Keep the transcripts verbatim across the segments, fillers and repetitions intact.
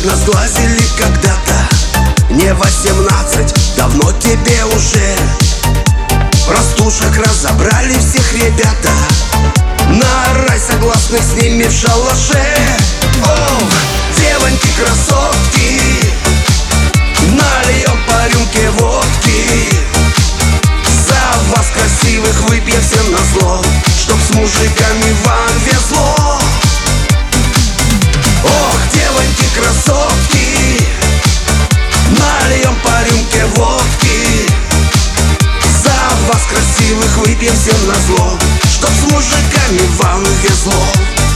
нас глазили когда-то. Не восемнадцать, давно тебе уже. Простушек разобрали всех ребята. На рай согласных с ними в шалаше. Ох, девоньки, красотки, нальем по рюмке водки. За вас красивых выпьем всем назло, чтоб с мужиками вам везло. Ох, девоньки, красотки, нальем по рюмке водки. За вас красивых выпьем всем назло, чтоб с мужиками вам везло.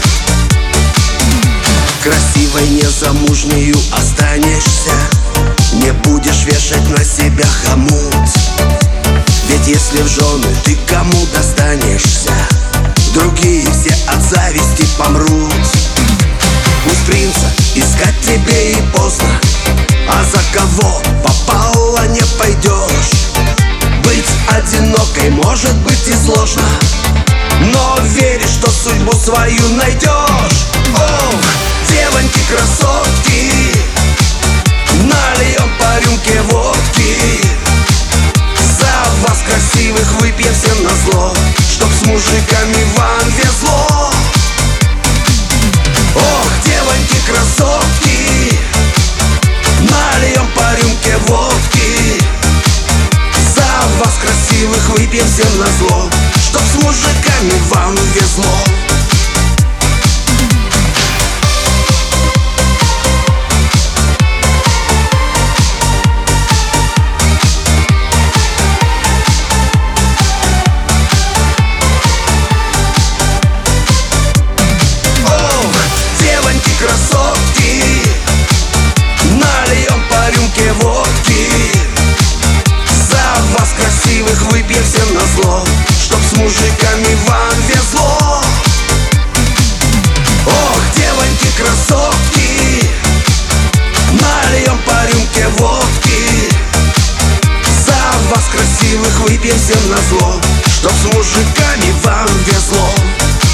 Красивой незамужнею останешься, не будешь вешать на себя хомут. Ведь если в жены ты кому достанешься, другие все от зависти помрут. Пусть принца искать тебе и поздно, а за кого попало не пойдешь. Быть одинокой может быть и сложно, но веришь, что судьбу свою найдешь. Ох, девоньки, красотки, нальем по рюмке водки. За вас красивых выпьем всем назло, чтоб с мужиками вам везло. Ох, девоньки, красотки, нальем по рюмке водки. За вас красивых выпьем всем назло, чтоб с мужиками вам везло. Красотки, нальем по рюмке водки. За вас красивых выпьем всем назло, чтоб с мужиками вам везло. Ох, девоньки, красотки, нальем по рюмке водки. За вас красивых выпьем всем назло, чтоб с мужиками вам везло.